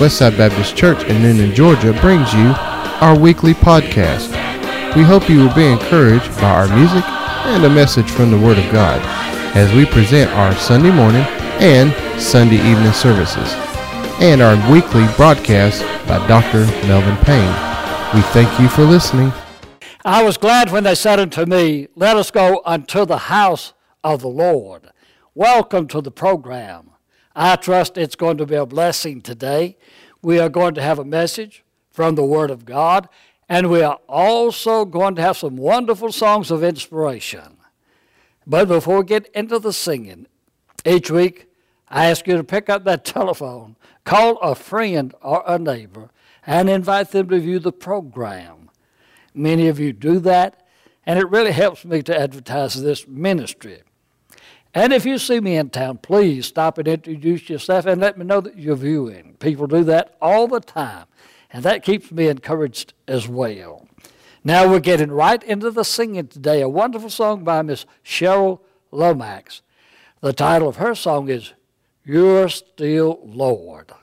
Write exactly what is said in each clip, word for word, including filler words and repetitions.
Westside Baptist Church in Noonan, Georgia brings you our weekly podcast. We hope you will be encouraged by our music and a message from the Word of God as we present our Sunday morning and Sunday evening services and our weekly broadcast by Doctor Melvin Payne. We thank you for listening. I was glad when they said unto me, let us go unto the house of the Lord. Welcome to the program. I trust it's going to be a blessing today. We are going to have a message from the Word of God, and we are also going to have some wonderful songs of inspiration. But before we get into the singing, each week I ask you to pick up that telephone, call a friend or a neighbor, and invite them to view the program. Many of you do that, and it really helps me to advertise this ministry. And if you see me in town, please stop and introduce yourself and let me know that you're viewing. People do that all the time, and that keeps me encouraged as well. Now we're getting right into the singing today, a wonderful song by Miss Cheryl Lomax. The title of her song is You're Still Lord.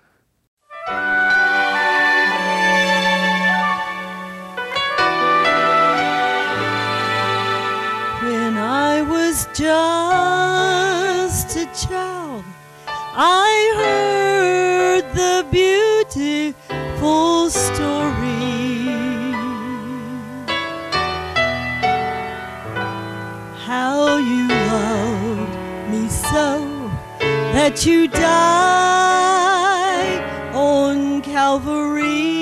When I was just a child, I heard the beautiful story, how you loved me so that you died on Calvary.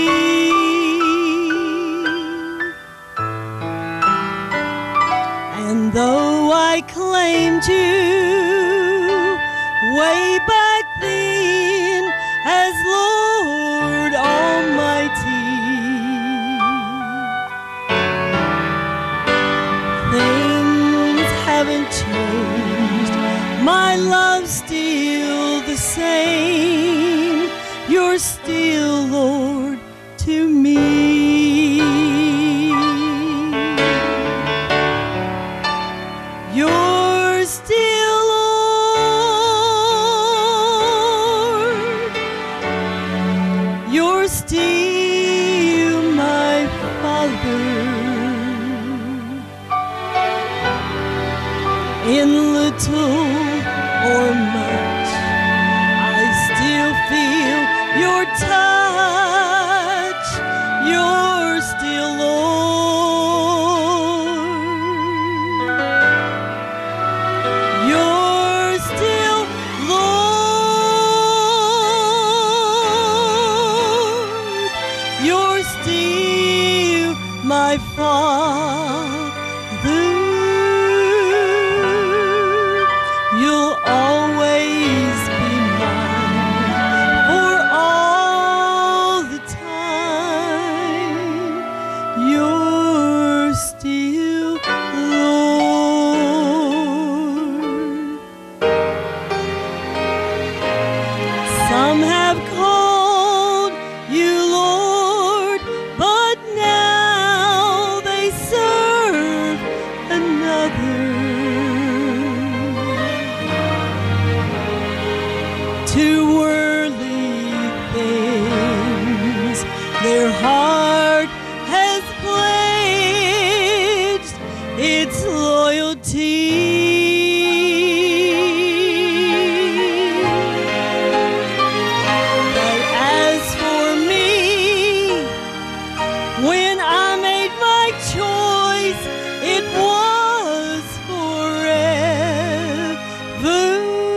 And though I claimed you way back then as Lord Almighty, things haven't changed. My love's still the same. You're still Lord to me. You're still Lord. You're still my Father. In little or much, I still feel your touch. You're still Lord. You're still Lord. You're still my Father. You'll always be mine for all the time. You're still Lord. Some have called you Lord, but now they serve another. To worldly things their heart has pledged its loyalty. But as for me, when I made my choice, it was forever.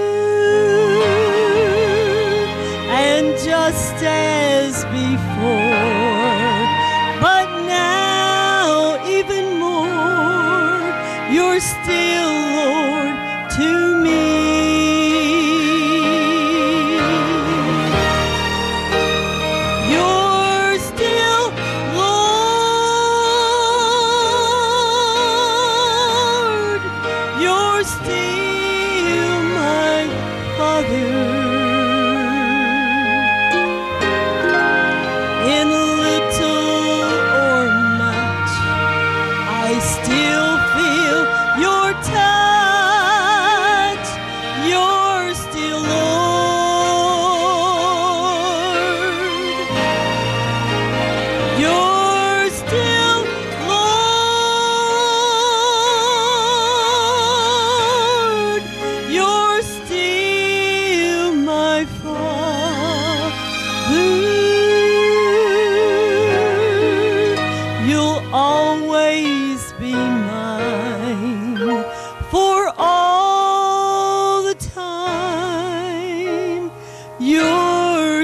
Just as before, but now even more, you're still Lord to me. You're still Lord. You're still my Father. In little or much, I still feel your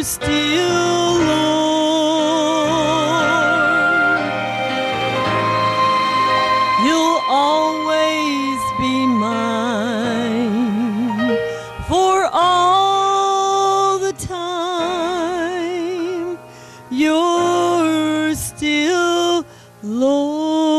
still Lord. You'll always be mine for all the time. You're still Lord.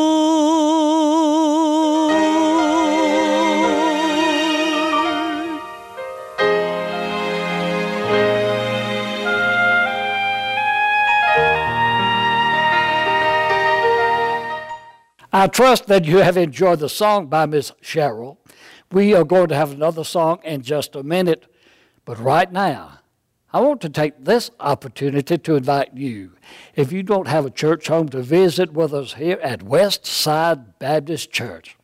I trust that you have enjoyed the song by Miss Cheryl. We are going to have another song in just a minute, but right now, I want to take this opportunity to invite you. If you don't have a church home, to visit with us here at West Side Baptist Church.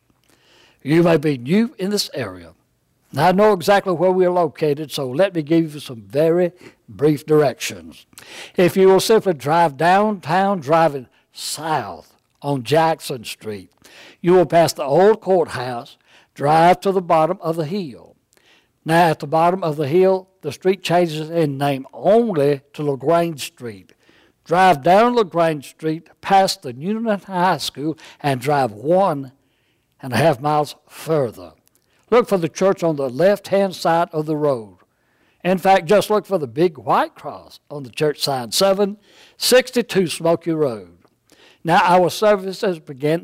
You may be new in this area. Now, I know exactly where we are located, so let me give you some very brief directions. If you will simply drive downtown, driving south on Jackson Street, you will pass the old courthouse, drive to the bottom of the hill. Now, at the bottom of the hill, the street changes in name only to LaGrange Street. Drive down LaGrange Street, past the Union High School, and drive one and a half miles further. Look for the church on the left-hand side of the road. In fact, just look for the big white cross on the church sign, seven sixty-two Smoky Road. Now, our services begin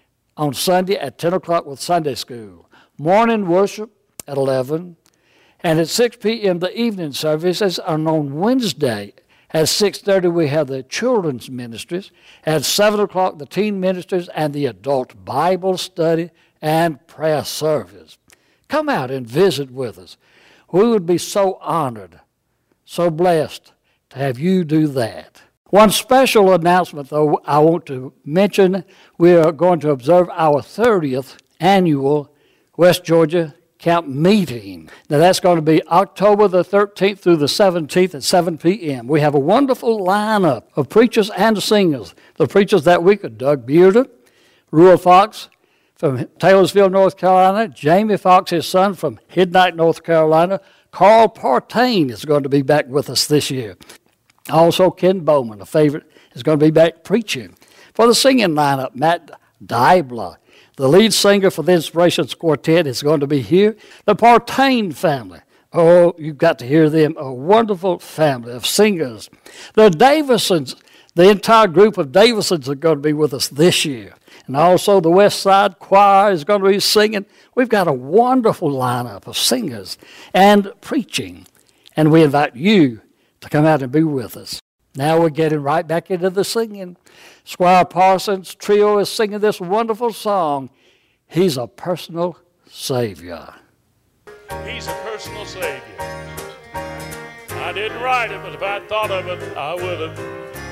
on Sunday at ten o'clock with Sunday school. Morning worship at eleven. And at six p.m., the evening services are on Wednesday. At six thirty, we have the children's ministries. At seven o'clock, the teen ministries and the adult Bible study and prayer service. Come out and visit with us. We would be so honored, so blessed to have you do that. One special announcement, though, I want to mention. We are going to observe our thirtieth annual West Georgia Camp meeting. Now, that's going to be October the thirteenth through the seventeenth at seven p.m. We have a wonderful lineup of preachers and singers. The preachers that week are Doug Bearden, Ruel Fox from Taylorsville, North Carolina, Jamie Fox, his son, from Hidnight, North Carolina. Carl Partain is going to be back with us this year. Also, Ken Bowman, a favorite, is going to be back preaching. For the singing lineup, Matt Dybla, the lead singer for the Inspirations Quartet, is going to be here. The Partain family. Oh, you've got to hear them. A wonderful family of singers. The Davisons, the entire group of Davisons are going to be with us this year. And also the West Side Choir is going to be singing. We've got a wonderful lineup of singers and preaching. And we invite you to come out and be with us. Now we're getting right back into the singing. Squire Parsons Trio is singing this wonderful song, He's a Personal Savior. He's a personal Savior. I didn't write it, but if I'd thought of it, I would have.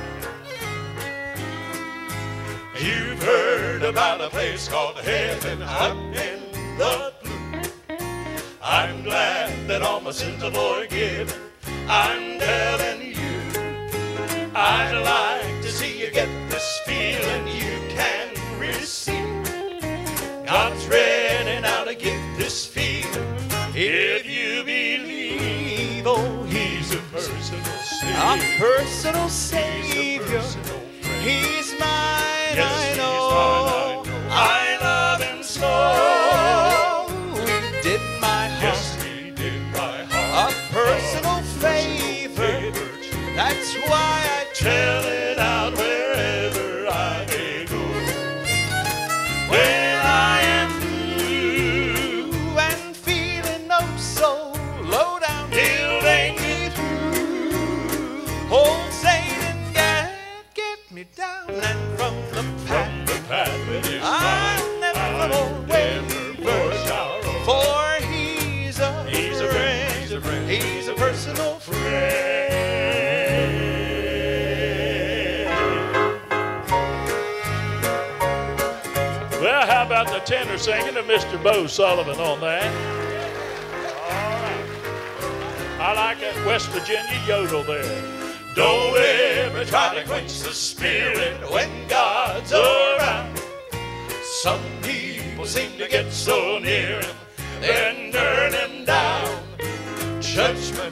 You've heard about a place called heaven up in the blue. I'm glad that all my sins are forgiven. I'm telling you, I'd like to see you get this feeling you can receive. God's ready now to give this feeling if you believe. Oh, He's a personal Savior. A personal Savior. He's a personal friend. He's mine, Yes, I He's know. mine, I know. I love Him so. He did my heart. Yes, He did my heart. A personal favor. That's why I Tell it out wherever I may go. When I am through, and feeling oh so low down. He'll make me through. Old Satan can't get me down, and from the From path the path that is I'll mine, never I'll waver, never sorrow. for He's a He's a friend, He's a friend, He's a personal friend. friend. Well, how about the tenor singing of Mister Bo Sullivan on that? All right. I like that West Virginia yodel there. Don't ever try to quench the spirit when God's around. Some people seem to get so near Him, then turn Him down. Judgment,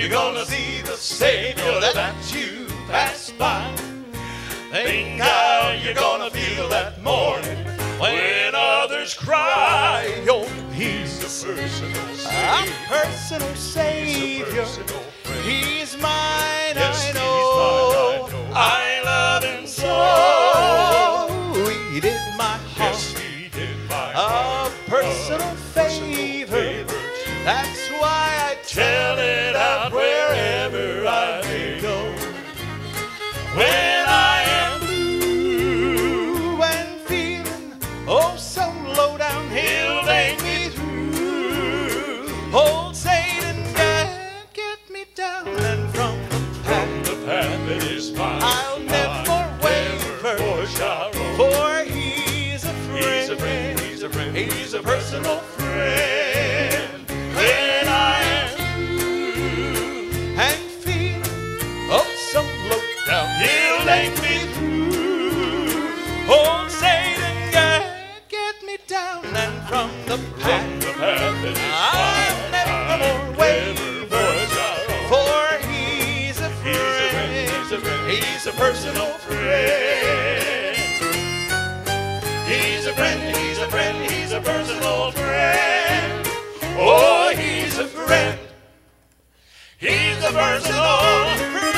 you're gonna see the Savior that you passed by. Think how you're gonna feel that morning when others cry. Oh, he's a personal Savior. A personal Savior. He's a personal friend. He's mine, Yes, I know. he's mine, I know. I love him so. Oh, he did my heart Yes, he did my a heart personal a favor. favor. That's why I Tell it out wherever I may go. When I am blue and feeling oh so low down, he'll take me through. Old Satan can't get me down, and from the path, the path that is mine, I'll never waver, for shall roll. for he's a friend. He's a friend, he's a friend, he's a personal friend. When I am and feeling oh so low down, he'll take me through. old Satan can't get me down, and from the path, From the path that is I'll mine, never I'll waver, never shall roll. for he's a He's a friend, he's a friend, he's a personal friend. He's a friend, he's a friend, he's a personal friend. Oh, he's a friend. He's a personal friend.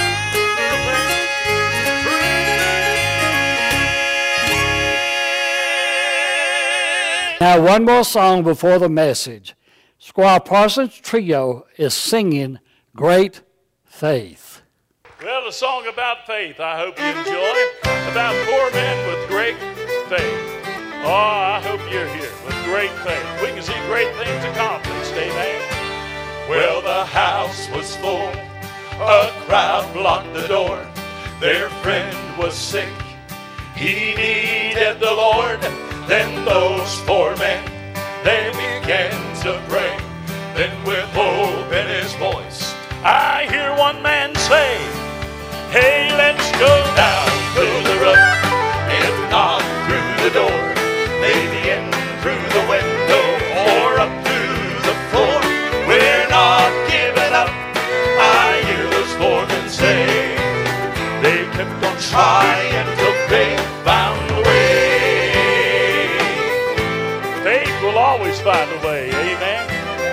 Now, one more song before the message. Squire Parsons Trio is singing Great Faith. Well, a song about faith, I hope you enjoy, about poor men with great faith. Oh, I hope you're here with great faith. We can see great things accomplished, amen. Well, the house was full, a crowd blocked the door. Their friend was sick, he needed the Lord. Then those four men, they began to pray. Then with hope in his voice, I hear one man say, hey, let's go down through the roof, if not through the door, maybe in through the window or up through the floor. We're not giving up, I hear those four men say. They kept on trying till they found a way. Faith will always find a way, amen.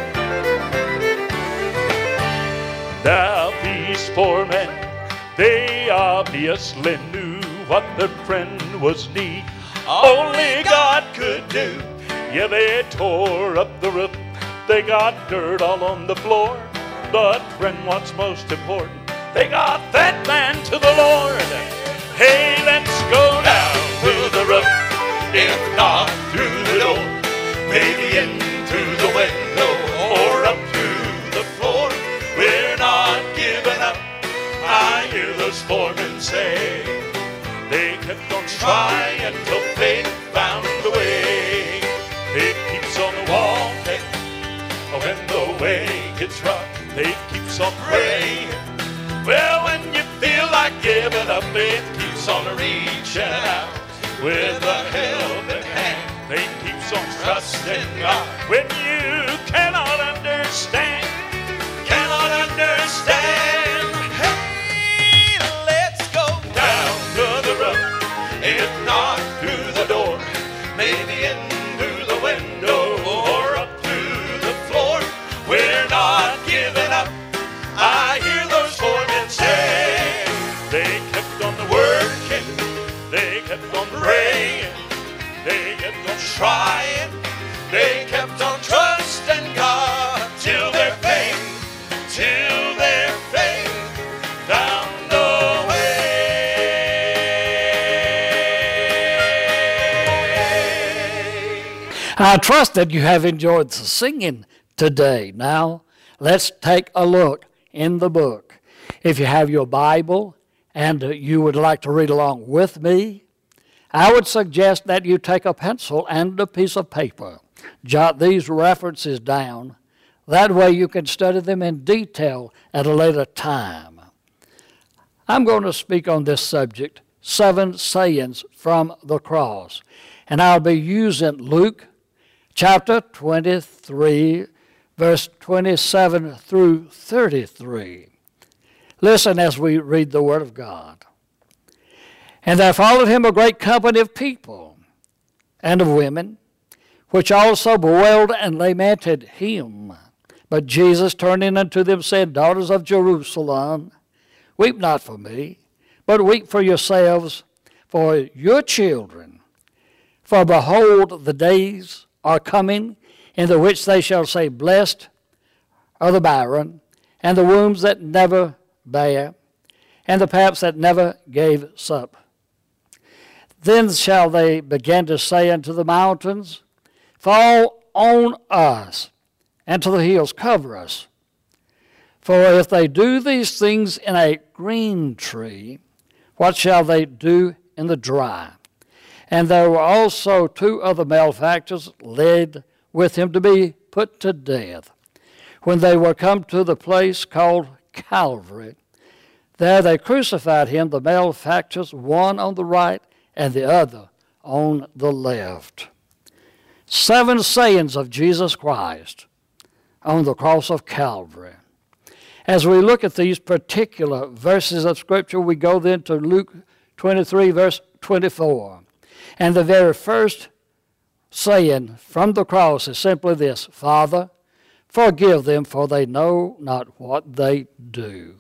Now these four men, they obviously knew what their friend was need. Only God could do. Yeah, they tore up the roof, they got dirt all on the floor. But friend, what's most important, they got that man to the Lord. Hey, let's go down through the roof, if not through the door, maybe in through the window or up through the floor. We're not giving up, I hear those foremen say. They kept on trying till faith found the way. Faith keeps on walking when the way gets rough. Faith keeps on praying. Well, when you feel like giving up, faith keeps on reaching out with a helping hand. Faith keeps on trusting God when you cannot understand. Cannot understand. hey, let's go Down through the roof, if not through the door, maybe in through the window or up through the floor. We're not giving up, I hear those four men say. They kept on working, they kept on praying, they kept on trying, they kept on trusting God till their faith, till their faith found a way. I trust that you have enjoyed the singing today. Now, let's take a look in the book. If you have your Bible and you would like to read along with me, I would suggest that you take a pencil and a piece of paper. Jot these references down. That way you can study them in detail at a later time. I'm going to speak on this subject, seven sayings from the cross. And I'll be using Luke chapter twenty-three, verse twenty-seven through thirty-three. Listen as we read the Word of God. And there followed him a great company of people and of women, which also bewailed and lamented him. But Jesus, turning unto them, said, Daughters of Jerusalem, weep not for me, but weep for yourselves, for your children. For behold, the days are coming, in the which they shall say, Blessed are the barren, and the wombs that never bare, and the paps that never gave sup. Then shall they begin to say unto the mountains, Fall on us, and to the hills, cover us. For if they do these things in a green tree, what shall they do in the dry? And there were also two other malefactors led with him to be put to death. When they were come to the place called Calvary, there they crucified him, the malefactors, one on the right and the other on the left. Seven sayings of Jesus Christ on the cross of Calvary. As we look at these particular verses of Scripture, we go then to Luke twenty-three, verse twenty-four. And the very first saying from the cross is simply this, Father, forgive them, for they know not what they do.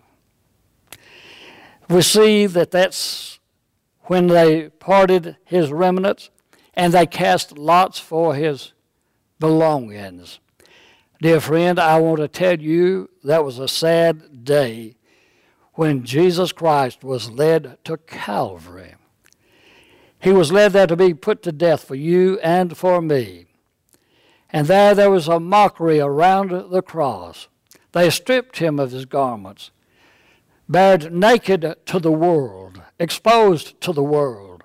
We see that that's when they parted his remnants and they cast lots for his belongings. Dear friend, I want to tell you that was a sad day when Jesus Christ was led to Calvary. He was led there to be put to death for you and for me. And there there was a mockery around the cross. They stripped him of his garments, bared naked to the world, exposed to the world.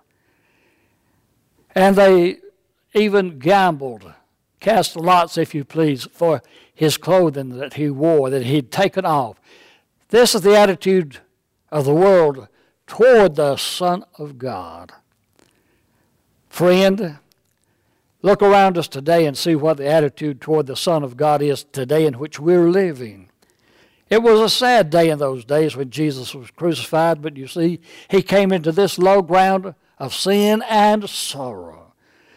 And they even gambled, cast lots, if you please, for his clothing that he wore, that he'd taken off. This is the attitude of the world toward the Son of God. Friend, look around us today and see what the attitude toward the Son of God is today in which we're living. It was a sad day in those days when Jesus was crucified, but you see, he came into this low ground of sin and sorrow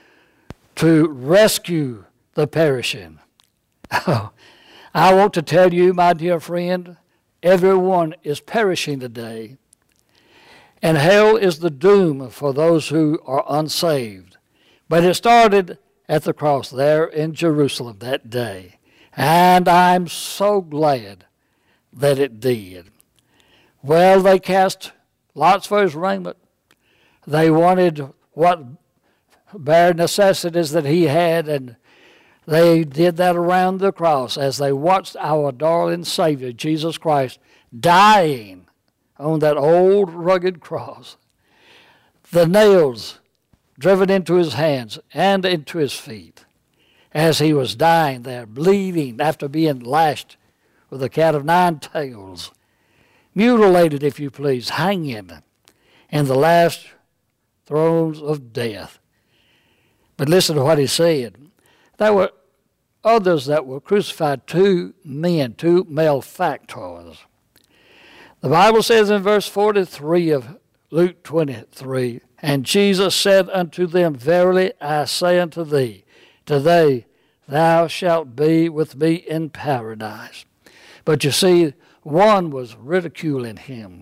to rescue the perishing. Oh, I want to tell you, my dear friend, everyone is perishing today, and hell is the doom for those who are unsaved. But it started at the cross there in Jerusalem that day, and I'm so glad that it did. Well, they cast lots for his raiment. They wanted what bare necessities that he had, and they did that around the cross as they watched our darling Savior, Jesus Christ, dying on that old rugged cross. The nails driven into his hands and into his feet as he was dying there, bleeding after being lashed with a cat of nine tails, mutilated, if you please, hanging in the last throes of death. But listen to what he said. There were others that were crucified, two men, two malefactors. The Bible says in verse forty-three of Luke twenty-three, And Jesus said unto them, Verily I say unto thee, today thou shalt be with me in paradise. But you see, one was ridiculing him.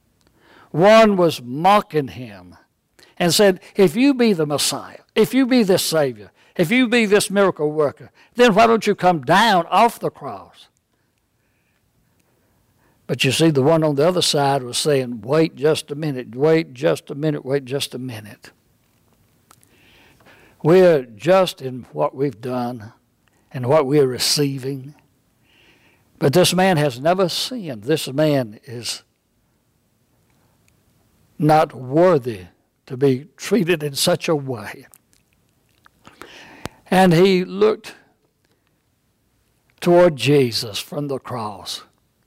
One was mocking him and said, if you be the Messiah, if you be this Savior, if you be this miracle worker, then why don't you come down off the cross? But you see, the one on the other side was saying, wait just a minute, wait just a minute, wait just a minute. We're just in what we've done and what we're receiving. But this man has never sinned. This man is not worthy to be treated in such a way. And he looked toward Jesus from the cross.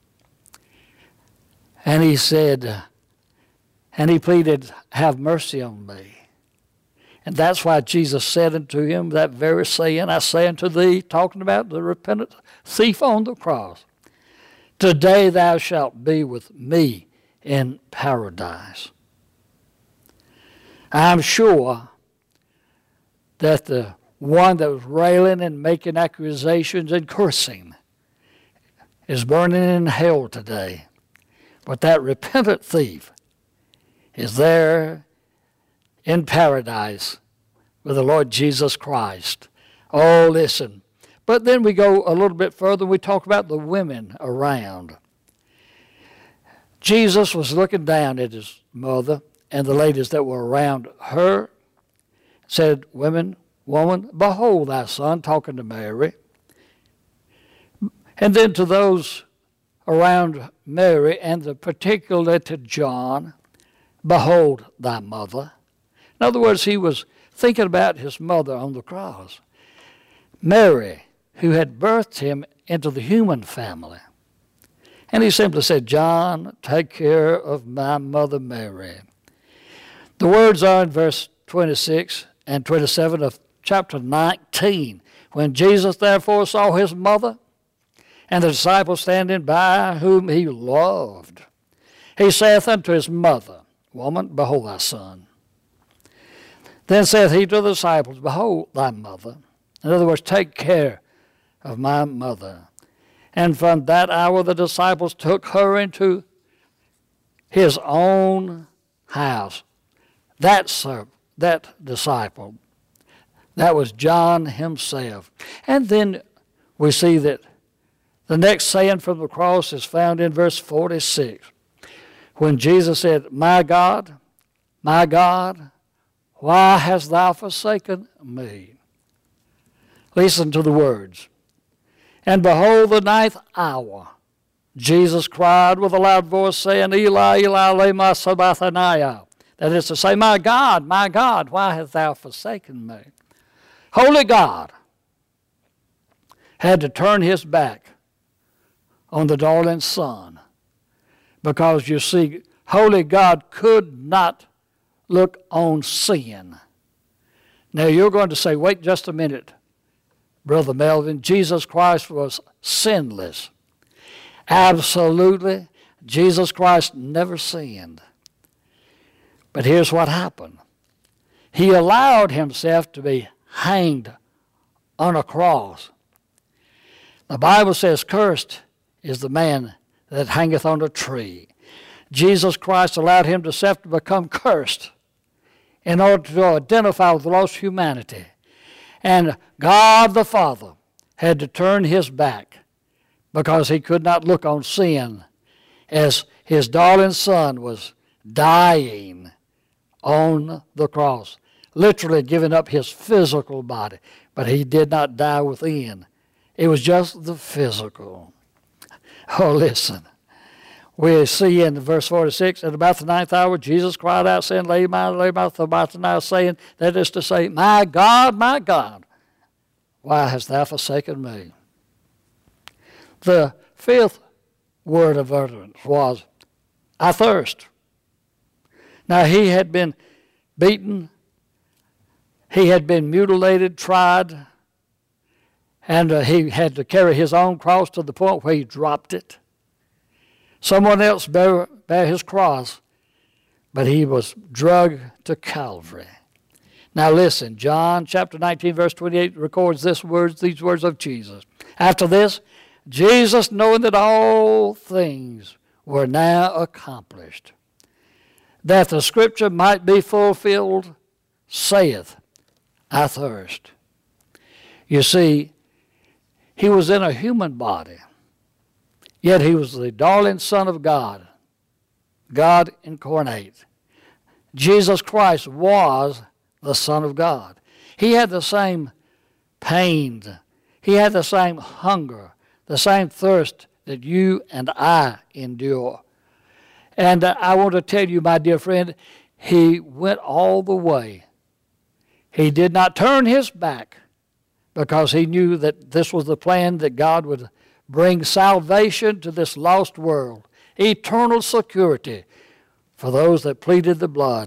And he said, and he pleaded, have mercy on me. And that's why Jesus said unto him that very saying, I say unto thee, talking about the repentant thief on the cross, today thou shalt be with me in paradise. I'm sure that the one that was railing and making accusations and cursing is burning in hell today. But that repentant thief is there in paradise with the Lord Jesus Christ. Oh, listen. But then we go a little bit further. We talk about the women around. Jesus was looking down at his mother and the ladies that were around her. Said, women, woman, behold thy son, talking to Mary. And then to those around Mary, and the particularly to John, behold thy mother. In other words, he was thinking about his mother on the cross. Mary, who had birthed him into the human family. And he simply said, John, take care of my mother Mary. The words are in verse twenty-six and twenty-seven of chapter nineteen. When Jesus therefore saw his mother and the disciples standing by whom he loved, he saith unto his mother, Woman, behold thy son. Then saith he to the disciples, Behold thy mother. In other words, take care of my mother. And from that hour the disciples took her into his own house. That, sir, that disciple, that was John himself. And then we see that the next saying from the cross is found in verse forty-six. When Jesus said, My God, my God, why hast thou forsaken me? Listen to the words. And behold, the ninth hour, Jesus cried with a loud voice, saying, Eli, Eli, lema sabachthani. That is to say, My God, my God, why hast thou forsaken me? Holy God had to turn his back on the darling son, because you see, holy God could not look on sin. Now you're going to say, wait just a minute, Brother Melvin. Jesus Christ was sinless. Absolutely, Jesus Christ never sinned. But here's what happened. He allowed himself to be hanged on a cross. The Bible says, cursed is the man that hangeth on a tree. Jesus Christ allowed himself to become cursed in order to identify with lost humanity. And God the Father had to turn his back because he could not look on sin as his darling son was dying on the cross, literally giving up his physical body. But he did not die within. It was just the physical. Oh, listen. We see in verse forty-six, at about the ninth hour, Jesus cried out, saying, Lay my, lay my sabachthani, saying, that is to say, My God, my God, why hast thou forsaken me? The fifth word of utterance was, I thirst. Now he had been beaten, he had been mutilated, tried, and uh, he had to carry his own cross to the point where he dropped it. Someone else bear, bear his cross, but he was dragged to Calvary. Now listen, John chapter nineteen, verse twenty-eight records this words, these words of Jesus. After this, Jesus, knowing that all things were now accomplished, that the scripture might be fulfilled, saith, I thirst. You see, he was in a human body, yet he was the darling Son of God, God incarnate. Jesus Christ was the Son of God. He had the same pains, he had the same hunger, the same thirst that you and I endure. And uh, I want to tell you, my dear friend, he went all the way. He did not turn his back because he knew that this was the plan that God would bring salvation to this lost world, eternal security for those that pleaded the blood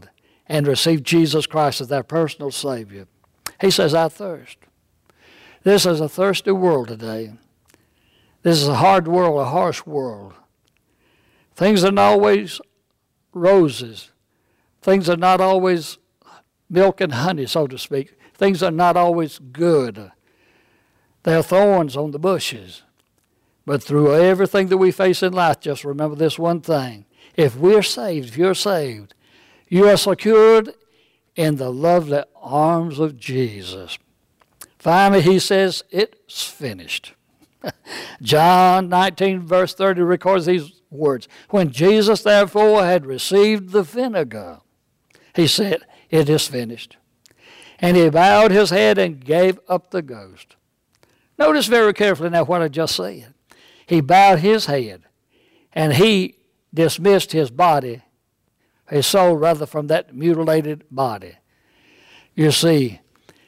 and receive Jesus Christ as their personal Savior. He says, I thirst. This is a thirsty world today. This is a hard world, a harsh world. Things are not always roses. Things are not always milk and honey, so to speak. Things are not always good. There are thorns on the bushes. But through everything that we face in life, just remember this one thing. If we're saved, if you're saved, you are secured in the lovely arms of Jesus. Finally, he says, it's finished. John nineteen, verse thirty records these words. When Jesus, therefore, had received the vinegar, he said, it is finished. And he bowed his head and gave up the ghost. Notice very carefully now what I just said. He bowed his head, and he dismissed his body, his soul rather, from that mutilated body. You see,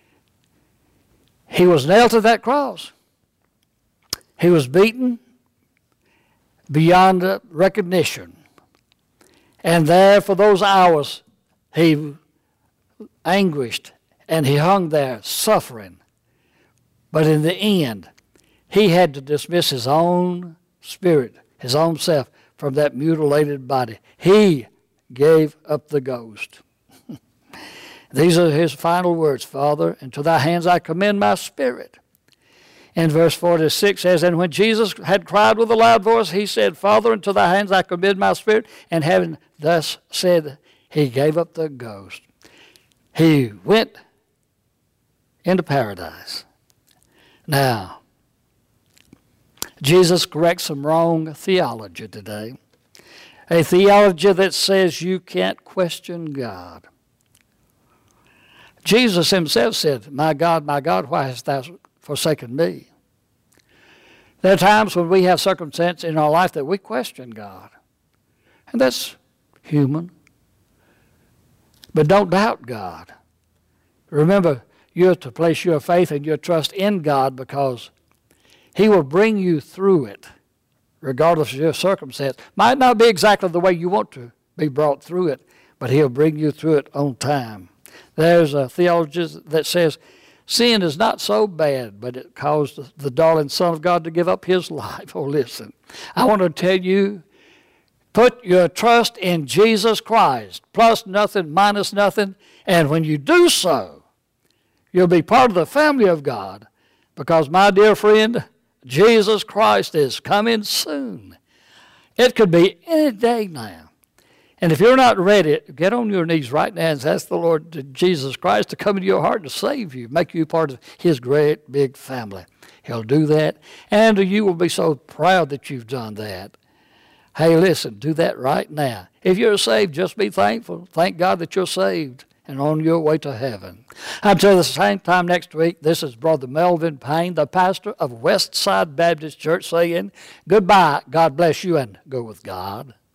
he was nailed to that cross. He was beaten beyond recognition. And there for those hours, he anguished, and he hung there suffering. But in the end, he had to dismiss his own spirit, his own self, from that mutilated body. He gave up the ghost. These are his final words. Father, into thy hands I commend my spirit. And verse forty-six says, and when Jesus had cried with a loud voice, he said, Father, into thy hands I commend my spirit. And having thus said, he gave up the ghost. He went into paradise. Now, Jesus corrects some wrong theology today. A theology that says you can't question God. Jesus himself said, my God, my God, why hast thou forsaken me? There are times when we have circumstances in our life that we question God. And that's human. But don't doubt God. Remember, you're to place your faith and your trust in God because he will bring you through it, regardless of your circumstance. Might not be exactly the way you want to be brought through it, but he'll bring you through it on time. There's a theology that says sin is not so bad, but it caused the darling Son of God to give up his life. Oh, listen, I want to tell you, put your trust in Jesus Christ, plus nothing, minus nothing, and when you do so, you'll be part of the family of God because, my dear friend, Jesus Christ is coming soon. It could be any day now. And if you're not ready, get on your knees right now and ask the Lord Jesus Christ to come into your heart to save you, make you part of his great big family. He'll do that, and you will be so proud that you've done that. Hey, listen, do that right now. If you're saved, just be thankful. Thank God that you're saved and on your way to heaven. Until the same time next week, this is Brother Melvin Payne, the pastor of Westside Baptist Church, saying goodbye, God bless you, and go with God.